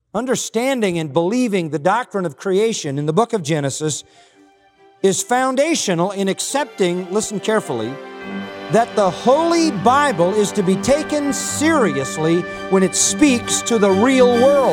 understanding and believing the doctrine of creation in the book of Genesis is foundational in accepting, listen carefully, that the Holy Bible is to be taken seriously when it speaks to the real world.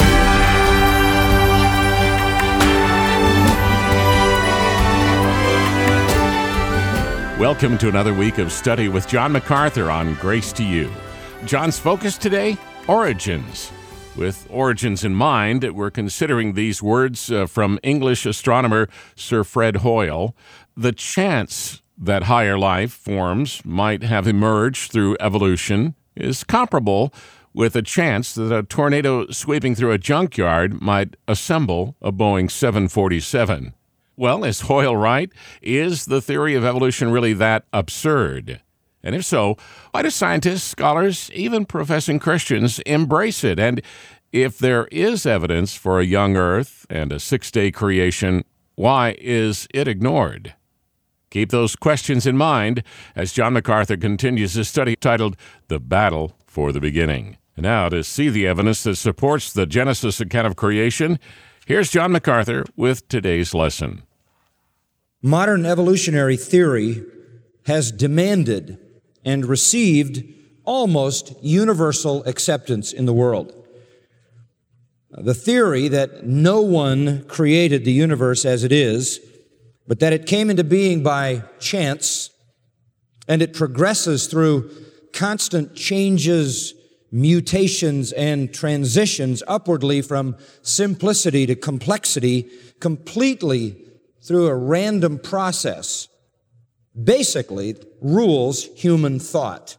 Welcome to another week of study with John MacArthur on Grace to You. John's focus today, origins. With origins in mind, we're considering these words from English astronomer Sir Fred Hoyle. The chance that higher life forms might have emerged through evolution is comparable with a chance that a tornado sweeping through a junkyard might assemble a Boeing 747. Well, is Hoyle right? Is the theory of evolution really that absurd? And if so, why do scientists, scholars, even professing Christians embrace it? And if there is evidence for a young earth and a six-day creation, why is it ignored? Keep those questions in mind as John MacArthur continues his study titled The Battle for the Beginning. And now, to see the evidence that supports the Genesis account of creation, here's John MacArthur with today's lesson. Modern evolutionary theory has demanded and received almost universal acceptance in the world. The theory that no one created the universe as it is, but that it came into being by chance, and it progresses through constant changes, mutations, and transitions upwardly from simplicity to complexity, completely through a random process, basically rules human thought.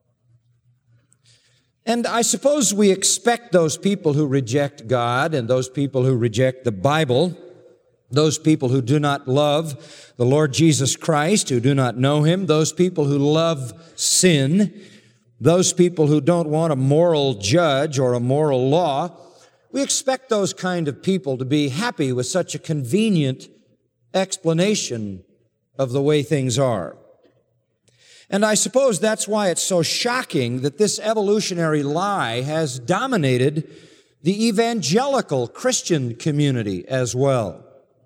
And I suppose we expect those people who reject God and those people who reject the Bible, those people who do not love the Lord Jesus Christ, who do not know Him, those people who love sin, those people who don't want a moral judge or a moral law, we expect those kind of people to be happy with such a convenient explanation of the way things are. And I suppose that's why it's so shocking that this evolutionary lie has dominated the evangelical Christian community as well.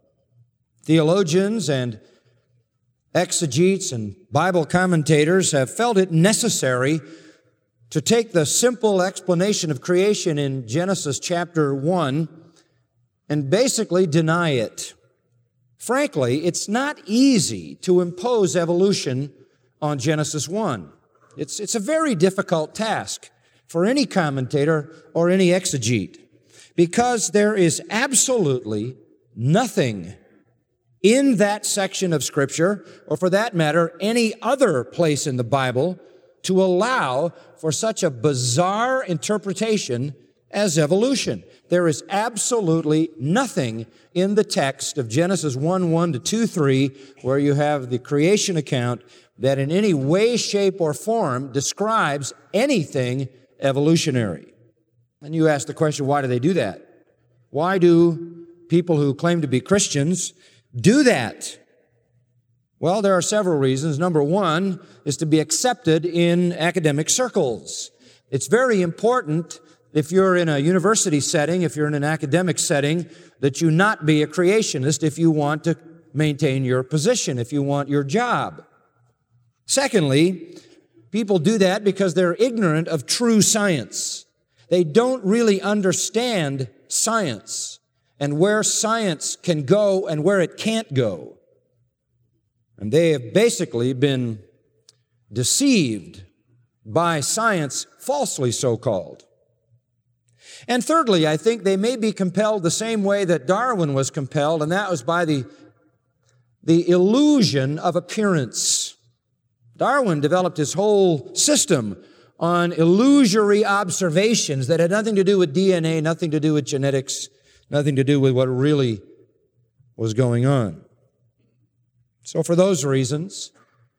Theologians and exegetes and Bible commentators have felt it necessary to take the simple explanation of creation in Genesis chapter 1 and basically deny it. Frankly, it's not easy to impose evolution on Genesis 1. It's a very difficult task for any commentator or any exegete because there is absolutely nothing in that section of Scripture, or for that matter, any other place in the Bible, to allow for such a bizarre interpretation as evolution. There is absolutely nothing in the text of Genesis 1:1 to 2:3 where you have the creation account that in any way, shape, or form describes anything evolutionary. And you ask the question, why do they do that? Why do people who claim to be Christians do that? Well, there are several reasons. Number one is to be accepted in academic circles. It's very important if you're in a university setting, if you're in an academic setting, that you not be a creationist if you want to maintain your position, if you want your job. Secondly, people do that because they're ignorant of true science. They don't really understand science and where science can go and where it can't go. And they have basically been deceived by science, falsely so-called. And thirdly, I think they may be compelled the same way that Darwin was compelled, and that was by the illusion of appearance. Darwin developed his whole system on illusory observations that had nothing to do with DNA, nothing to do with genetics, nothing to do with what really was going on. So for those reasons,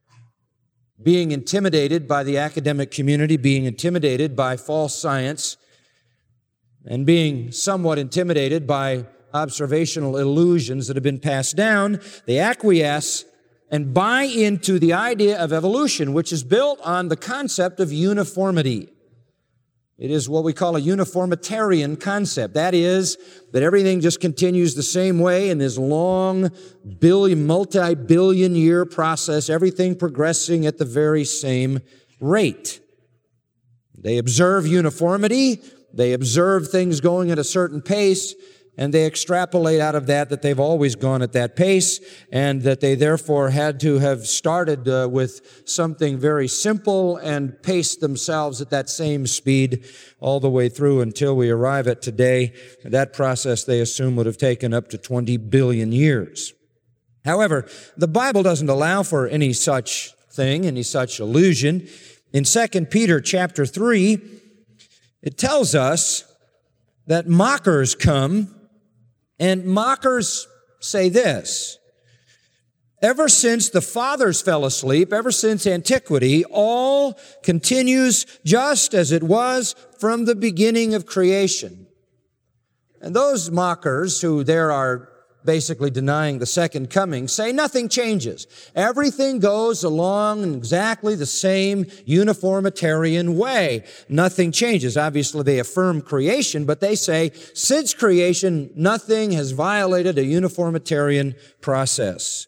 being intimidated by the academic community, being intimidated by false science, and being somewhat intimidated by observational illusions that have been passed down, they acquiesce and buy into the idea of evolution, which is built on the concept of uniformity. It is what we call a uniformitarian concept. That is, that everything just continues the same way in this long, multi-billion year process, everything progressing at the very same rate. They observe uniformity, they observe things going at a certain pace, and they extrapolate out of that they've always gone at that pace, and that they therefore had to have started with something very simple and paced themselves at that same speed all the way through until we arrive at today. That process, they assume, would have taken up to 20 billion years. However, the Bible doesn't allow for any such thing, any such illusion. In 2 Peter chapter 3, it tells us that mockers come, and mockers say this: ever since the fathers fell asleep, ever since antiquity, all continues just as it was from the beginning of creation. And those mockers, who there are basically denying the second coming, say nothing changes. Everything goes along in exactly the same uniformitarian way. Nothing changes. Obviously, they affirm creation, but they say, since creation, nothing has violated a uniformitarian process.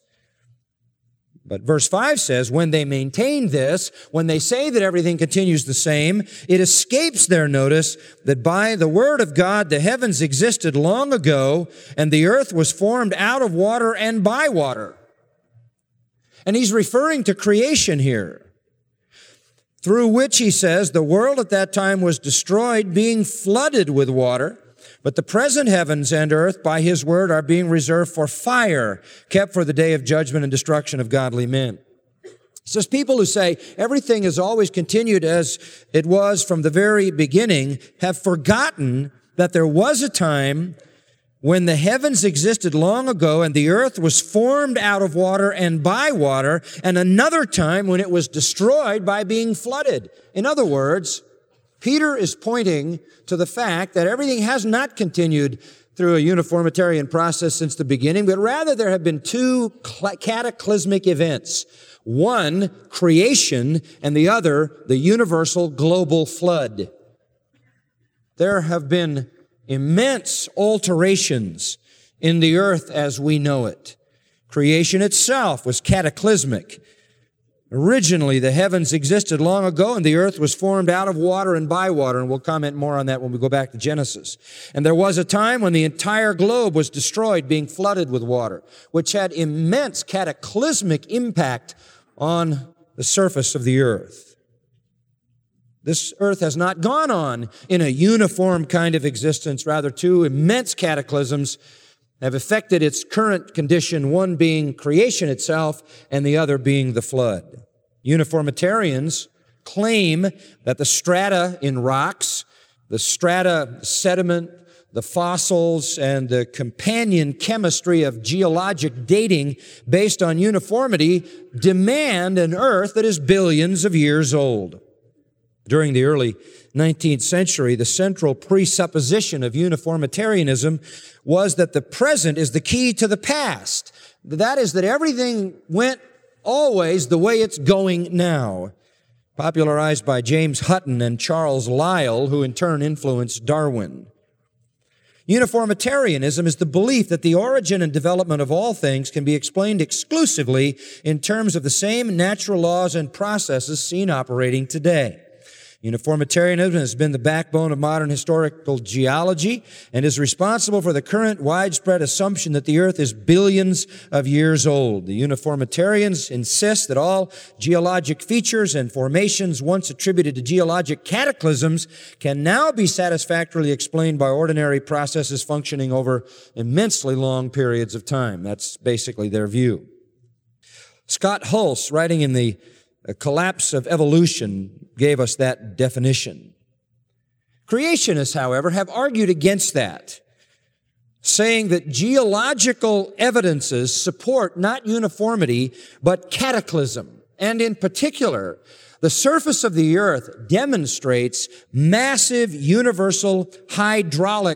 But verse 5 says, when they maintain this, when they say that everything continues the same, it escapes their notice that by the word of God the heavens existed long ago, and the earth was formed out of water and by water. And he's referring to creation here, through which, he says, the world at that time was destroyed, being flooded with water. But the present heavens and earth, by his word, are being reserved for fire, kept for the day of judgment and destruction of godly men. It says people who say everything has always continued as it was from the very beginning have forgotten that there was a time when the heavens existed long ago and the earth was formed out of water and by water, and another time when it was destroyed by being flooded. In other words, Peter is pointing to the fact that everything has not continued through a uniformitarian process since the beginning, but rather there have been two cataclysmic events. One, creation, and the other, the universal global flood. There have been immense alterations in the earth as we know it. Creation itself was cataclysmic. Originally, the heavens existed long ago, and the earth was formed out of water and by water, and we'll comment more on that when we go back to Genesis. And there was a time when the entire globe was destroyed, being flooded with water, which had immense cataclysmic impact on the surface of the earth. This earth has not gone on in a uniform kind of existence. Rather, two immense cataclysms have affected its current condition, one being creation itself and the other being the flood. Uniformitarians claim that the strata in rocks, the strata sediment, the fossils, and the companion chemistry of geologic dating based on uniformity demand an earth that is billions of years old. During the early 19th century, the central presupposition of uniformitarianism was that the present is the key to the past. That is, that everything went always the way it's going now. Popularized by James Hutton and Charles Lyell, who in turn influenced Darwin. Uniformitarianism is the belief that the origin and development of all things can be explained exclusively in terms of the same natural laws and processes seen operating today. Uniformitarianism has been the backbone of modern historical geology and is responsible for the current widespread assumption that the earth is billions of years old. The uniformitarians insist that all geologic features and formations once attributed to geologic cataclysms can now be satisfactorily explained by ordinary processes functioning over immensely long periods of time. That's basically their view. Scott Hulse, writing in The Collapse of Evolution, gave us that definition. Creationists, however, have argued against that, saying that geological evidences support not uniformity, but cataclysm. And in particular, the surface of the earth demonstrates massive universal hydraulic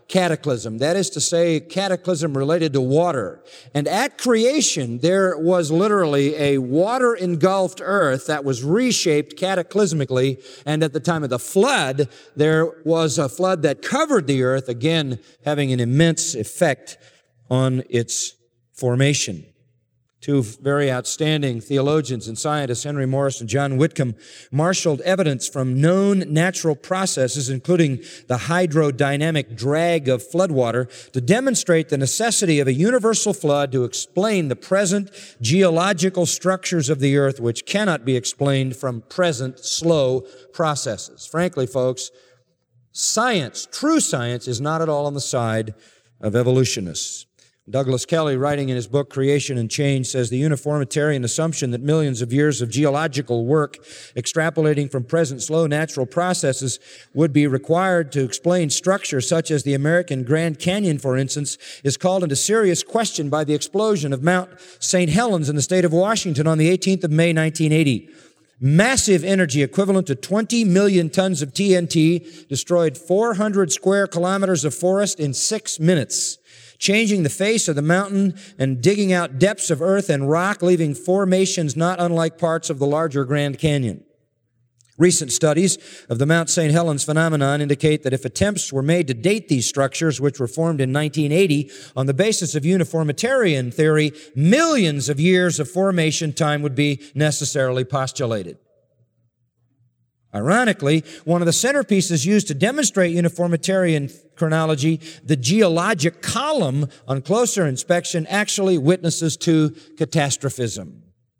cataclysm. That is to say, cataclysm related to water. And at creation, there was literally a water-engulfed earth that was reshaped cataclysmically. And at the time of the flood, there was a flood that covered the earth, again, having an immense effect on its formation. Two very outstanding theologians and scientists, Henry Morris and John Whitcomb, marshaled evidence from known natural processes, including the hydrodynamic drag of floodwater, to demonstrate the necessity of a universal flood to explain the present geological structures of the earth, which cannot be explained from present slow processes. Frankly, folks, science, true science, is not at all on the side of evolutionists. Douglas Kelly, writing in his book Creation and Change, says the uniformitarian assumption that millions of years of geological work extrapolating from present slow natural processes would be required to explain structures such as the American Grand Canyon, for instance, is called into serious question by the explosion of Mount St. Helens in the state of Washington on the 18th of May, 1980. Massive energy equivalent to 20 million tons of TNT destroyed 400 square kilometers of forest in 6 minutes, changing the face of the mountain and digging out depths of earth and rock, leaving formations not unlike parts of the larger Grand Canyon. Recent studies of the Mount St. Helens phenomenon indicate that if attempts were made to date these structures, which were formed in 1980, on the basis of uniformitarian theory, millions of years of formation time would be necessarily postulated. Ironically, one of the centerpieces used to demonstrate uniformitarian chronology, the geologic column, on closer inspection, actually witnesses to catastrophism.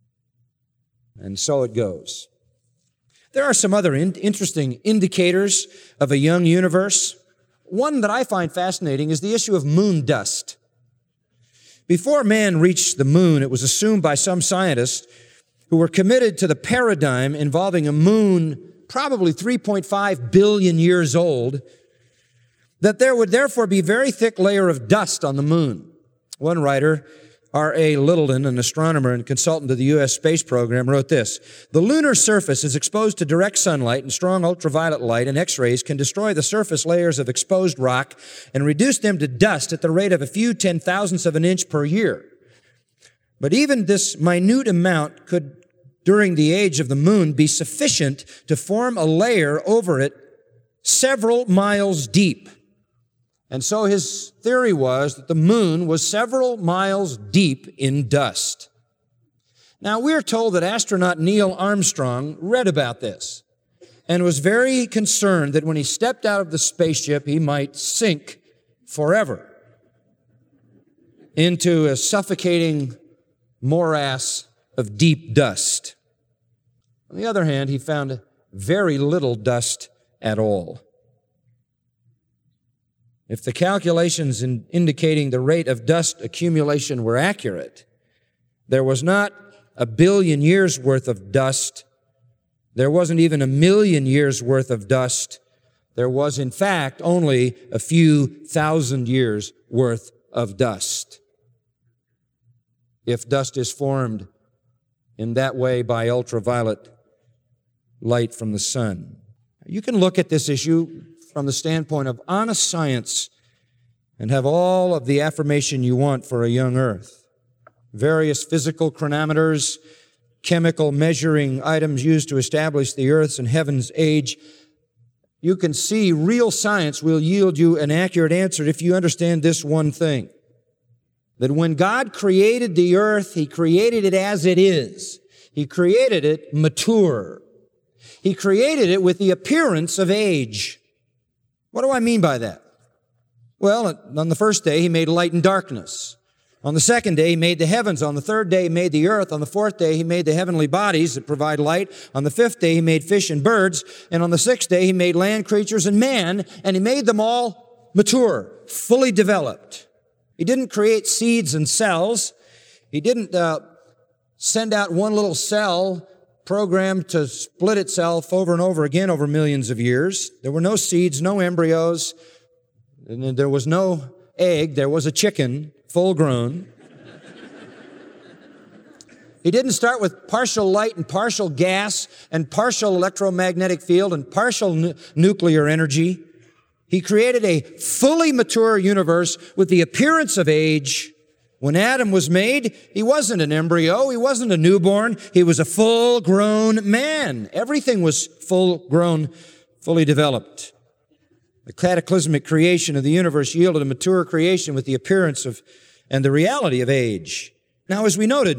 And so it goes. There are some other interesting indicators of a young universe. One that I find fascinating is the issue of moon dust. Before man reached the moon, it was assumed by some scientists who were committed to the paradigm involving a moon probably 3.5 billion years old, that there would therefore be a very thick layer of dust on the moon. One writer, R.A. Littleton, an astronomer and consultant to the U.S. space program, wrote this: "The lunar surface is exposed to direct sunlight, and strong ultraviolet light and X-rays can destroy the surface layers of exposed rock and reduce them to dust at the rate of a few 10,000ths of an inch per year. But even this minute amount could, during the age of the moon, be sufficient to form a layer over it several miles deep." And so his theory was that the moon was several miles deep in dust. Now, we're told that astronaut Neil Armstrong read about this and was very concerned that when he stepped out of the spaceship, he might sink forever into a suffocating morass of deep dust. On the other hand, he found very little dust at all. If the calculations indicating the rate of dust accumulation were accurate, there was not 1 billion years worth of dust. There wasn't even 1 million years worth of dust. There was, in fact, only a few thousand years worth of dust. If dust is formed in that way by ultraviolet light from the sun. You can look at this issue from the standpoint of honest science and have all of the affirmation you want for a young earth. Various physical chronometers, chemical measuring items used to establish the earth's and heaven's age. You can see real science will yield you an accurate answer if you understand this one thing: that when God created the earth, He created it as it is. He created it mature. He created it with the appearance of age. What do I mean by that? Well, on the first day, He made light and darkness. On the second day, He made the heavens. On the third day, He made the earth. On the fourth day, He made the heavenly bodies that provide light. On the fifth day, He made fish and birds. And on the sixth day, He made land creatures and man. And He made them all mature, fully developed. He didn't create seeds and cells. He didn't send out one little cell programmed to split itself over and over again over millions of years. There were no seeds, no embryos, and there was no egg. There was a chicken, full grown. He didn't start with partial light and partial gas and partial electromagnetic field and partial nuclear energy. He created a fully mature universe with the appearance of age. When Adam was made, he wasn't an embryo. He wasn't a newborn. He was a full-grown man. Everything was full-grown, fully developed. The cataclysmic creation of the universe yielded a mature creation with the appearance of and the reality of age. Now, as we noted,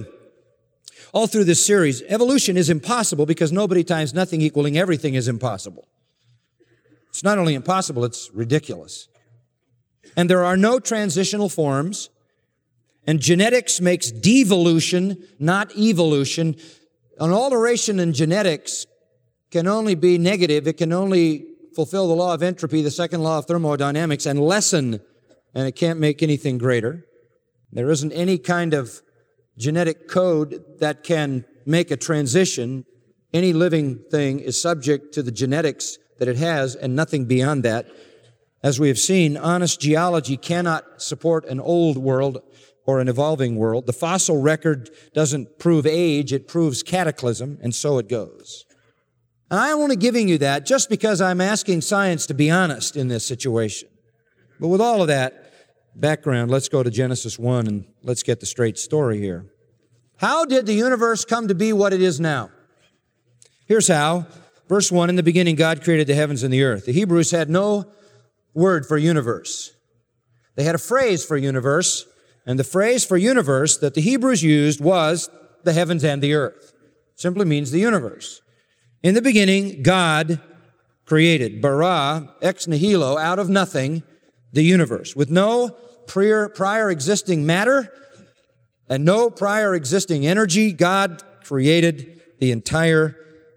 all through this series, evolution is impossible because nobody times nothing equaling everything is impossible. It's not only impossible, it's ridiculous. And there are no transitional forms, and genetics makes devolution, not evolution. An alteration in genetics can only be negative. It can only fulfill the law of entropy, the second law of thermodynamics, and lessen, and it can't make anything greater. There isn't any kind of genetic code that can make a transition. Any living thing is subject to the genetics that it has and nothing beyond that. As we have seen, honest geology cannot support an old world or an evolving world. The fossil record doesn't prove age, it proves cataclysm, and so it goes. And I'm only giving you that just because I'm asking science to be honest in this situation. But with all of that background, let's go to Genesis 1 and let's get the straight story here. How did the universe come to be what it is now? Here's how. Verse 1, in the beginning, God created the heavens and the earth. The Hebrews had no word for universe. They had a phrase for universe, and the phrase for universe that the Hebrews used was the heavens and the earth. Simply means the universe. In the beginning, God created, bara, ex nihilo, out of nothing, the universe. With no prior existing matter and no prior existing energy, God created the entire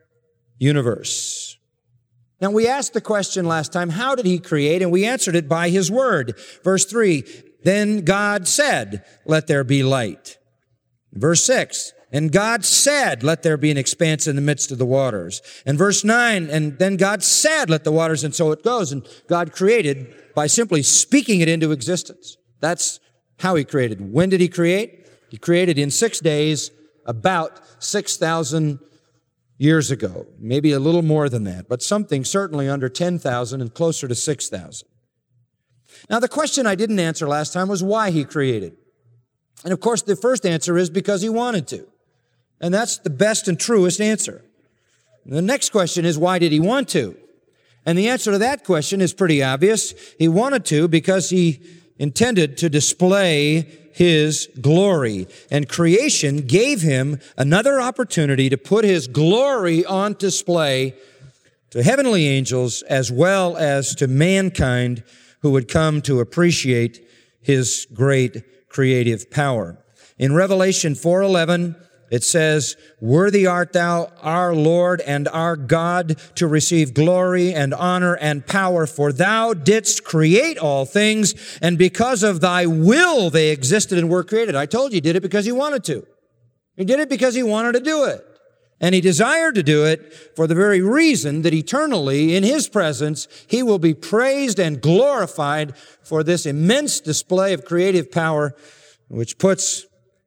universe. Now, we asked the question last time, how did He create? And we answered it by His Word. Verse 3, then God said, let there be light. Verse 6, and God said, let there be an expanse in the midst of the waters. And verse 9, and then God said, let the waters, and so it goes. And God created by simply speaking it into existence. That's how He created. When did He create? He created in 6 days, about 6,000 years ago. Maybe a little more than that, but something certainly under 10,000 and closer to 6,000. Now, the question I didn't answer last time was why He created. And of course, the first answer is because He wanted to. And that's the best and truest answer. The next question is, why did He want to? And the answer to that question is pretty obvious. He wanted to because He intended to display His glory. And creation gave Him another opportunity to put His glory on display to heavenly angels as well as to mankind who would come to appreciate His great creative power. In Revelation 4:11, it says, worthy art thou, our Lord and our God, to receive glory and honor and power, for thou didst create all things, and because of thy will they existed and were created. I told you He did it because He wanted to. He did it because He wanted to do it. And He desired to do it for the very reason that eternally, in His presence, He will be praised and glorified for this immense display of creative power, which puts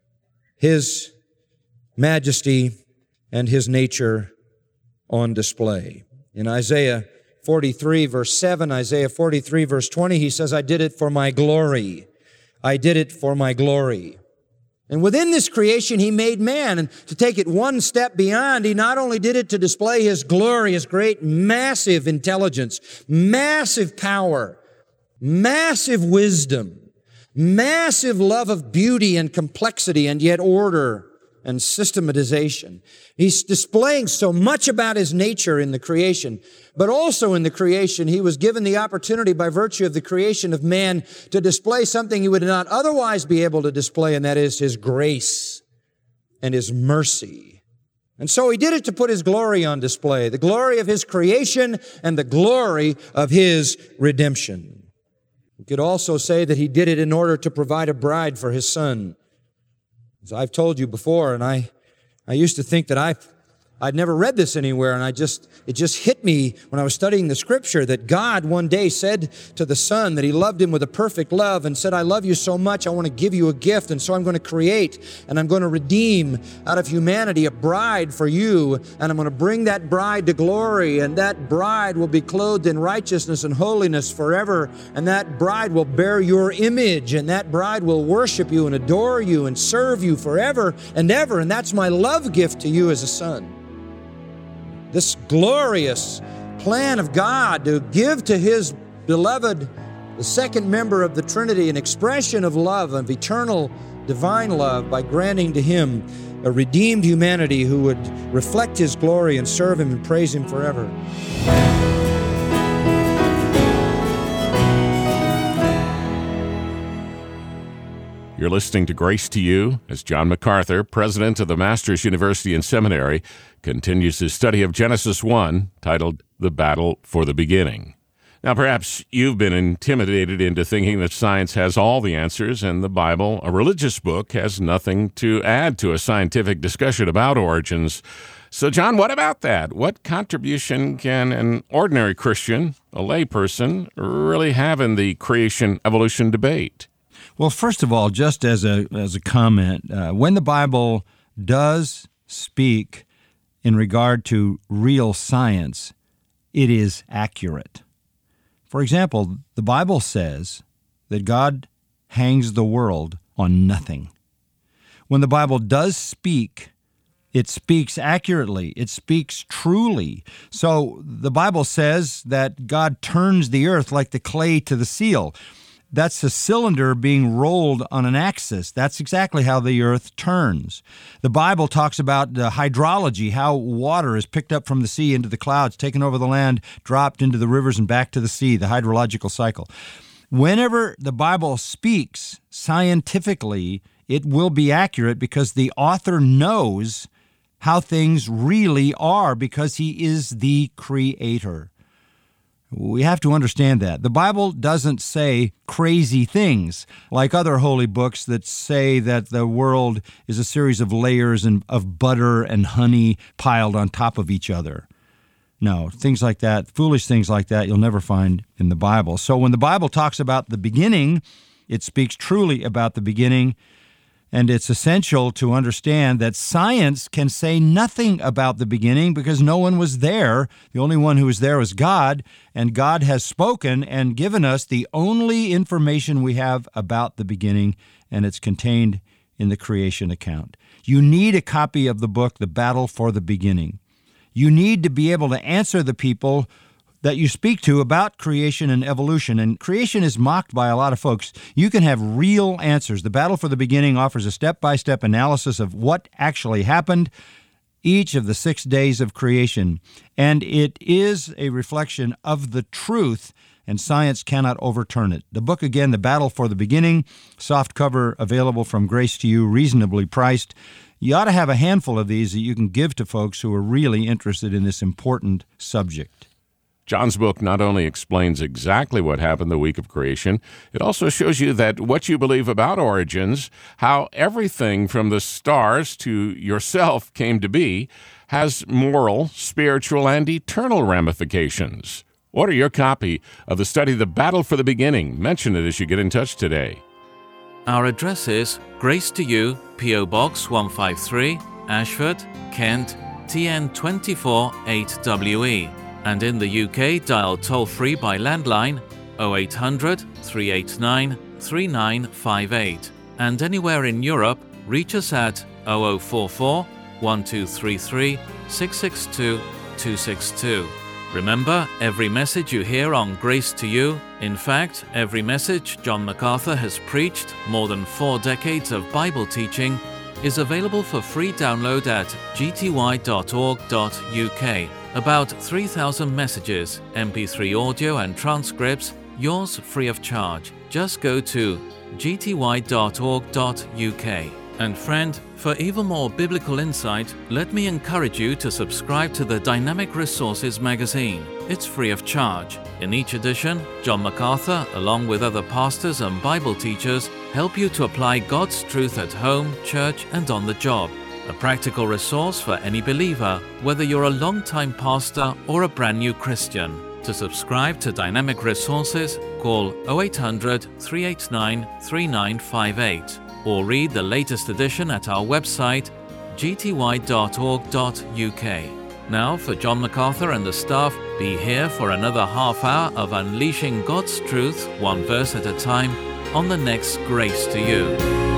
His majesty and His nature on display. In Isaiah 43, verse 7, Isaiah 43, verse 20, He says, I did it for my glory. I did it for my glory. And within this creation, He made man. And to take it one step beyond, He not only did it to display His glory, His great, massive intelligence, massive power, massive wisdom, massive love of beauty and complexity and yet order and systematization. He's displaying so much about His nature in the creation, but also in the creation, He was given the opportunity by virtue of the creation of man to display something He would not otherwise be able to display, and that is His grace and His mercy. And so He did it to put His glory on display, the glory of His creation and the glory of His redemption. We could also say that He did it in order to provide a bride for His Son. As I've told you before, and I used to think that I'd never read this anywhere, and it just hit me when I was studying the Scripture that God one day said to the Son that He loved him with a perfect love and said, I love you so much, I want to give you a gift, and so I'm going to create and I'm going to redeem out of humanity a bride for you, and I'm going to bring that bride to glory, and that bride will be clothed in righteousness and holiness forever, and that bride will bear your image, and that bride will worship you and adore you and serve you forever and ever, and that's my love gift to you as a son. This glorious plan of God to give to His beloved, the second member of the Trinity, an expression of love, of eternal divine love, by granting to Him a redeemed humanity who would reflect His glory and serve Him and praise Him forever. You're listening to Grace to You as John MacArthur, president of the Masters University and Seminary, continues his study of Genesis 1, titled The Battle for the Beginning. Now, perhaps you've been intimidated into thinking that science has all the answers and the Bible, a religious book, has nothing to add to a scientific discussion about origins. So, John, what about that? What contribution can an ordinary Christian, a layperson, really have in the creation-evolution debate? Well, first of all, just as a comment, when the Bible does speak in regard to real science, it is accurate. For example, the Bible says that God hangs the world on nothing. When the Bible does speak, it speaks accurately. It speaks truly. So the Bible says that God turns the earth like the clay to the seal. That's a cylinder being rolled on an axis. That's exactly how the earth turns. The Bible talks about hydrology, how water is picked up from the sea into the clouds, taken over the land, dropped into the rivers and back to the sea, the hydrological cycle. Whenever the Bible speaks scientifically, it will be accurate because the author knows how things really are because he is the creator. We have to understand that. The Bible doesn't say crazy things like other holy books that say that the world is a series of layers of butter and honey piled on top of each other. No, things like that, foolish things like that, you'll never find in the Bible. So when the Bible talks about the beginning, it speaks truly about the beginning. And it's essential to understand that science can say nothing about the beginning because no one was there. The only one who was there was God, and God has spoken and given us the only information we have about the beginning, and it's contained in the creation account. You need a copy of the book, The Battle for the Beginning. You need to be able to answer the people that you speak to about creation and evolution. And creation is mocked by a lot of folks. You can have real answers. The Battle for the Beginning offers a step-by-step analysis of what actually happened each of the 6 days of creation. And it is a reflection of the truth, and science cannot overturn it. The book, again, The Battle for the Beginning, soft cover, available from Grace to You, reasonably priced. You ought to have a handful of these that you can give to folks who are really interested in this important subject. John's book not only explains exactly what happened the week of creation, it also shows you that what you believe about origins, how everything from the stars to yourself came to be, has moral, spiritual, and eternal ramifications. Order your copy of the study The Battle for the Beginning. Mention it as you get in touch today. Our address is Grace to You, P.O. Box 153, Ashford, Kent, TN 24 8WE. And in the UK, dial toll-free by landline 0800 389 3958. And anywhere in Europe, reach us at 0044 1233 662 262. Remember, every message you hear on Grace to You, in fact, every message John MacArthur has preached, more than 4 decades of Bible teaching, is available for free download at gty.org.uk. About 3,000 messages, MP3 audio and transcripts, yours free of charge. Just go to gty.org.uk. And friend, for even more biblical insight, let me encourage you to subscribe to the Dynamic Resources magazine. It's free of charge. In each edition, John MacArthur, along with other pastors and Bible teachers, help you to apply God's truth at home, church, and on the job. a practical resource for any believer, whether you're a long-time pastor or a brand new Christian. To subscribe to Dynamic Resources, call 0800 389 3958 or read the latest edition at our website gty.org.uk. Now, for John MacArthur and the staff, be here for another half hour of unleashing God's truth, one verse at a time, on the next Grace to You.